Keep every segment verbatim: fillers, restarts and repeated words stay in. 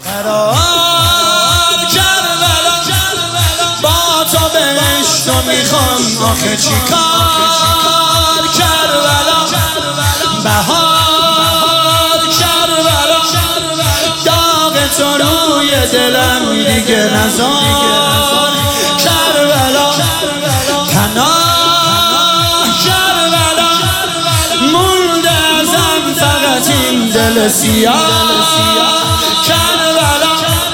خراب کربلا با تو بهشت و میخوام آخه چی کار کربلا بهار کربلا داغ تو روی دلم دیگه نذار کربلا پناه کربلا مونده ازم فقط این دل سیاه کربلا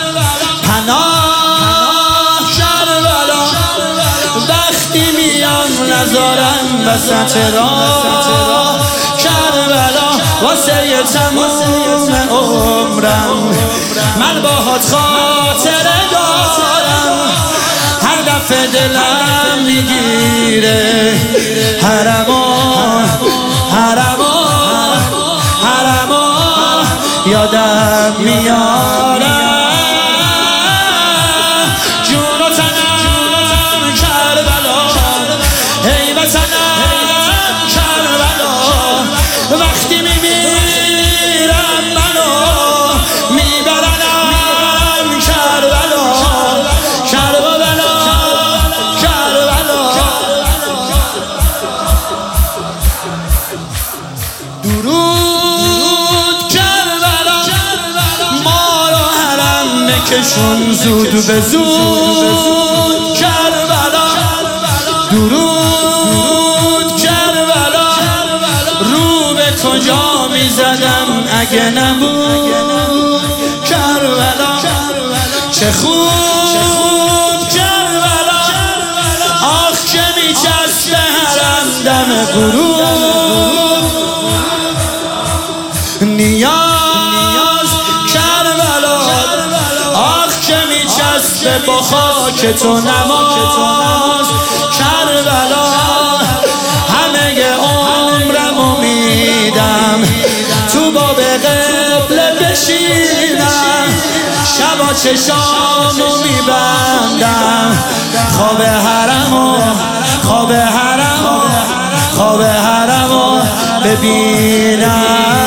پناه کربلا وقتی میام نذارم وسط راه کربلا واسه تموم عمرم من باهات خاطره دارم هر دفعه دلم میگیره حرما حرما حرما یادم میاره جون و تنم کربلا ای وطنم کربلا وقتی میمیرم منو میبرنم کربلا کربلا کربلا درود کربلا ما رو حرم بکشون زود به زود کربلا درود کربلا رو به کجا میزدم اگه نبود کربلا چه خوب کربلا آخ که میچسبه حرم دم غروب نیاز کربلا آخ که میچسبه با خاک تو نماز کربلا همه عمرمو میدم تو باب قبله بشینم شبا چشامو میبندم خواب حرمو خواب حرمو خواب حرمو ببینم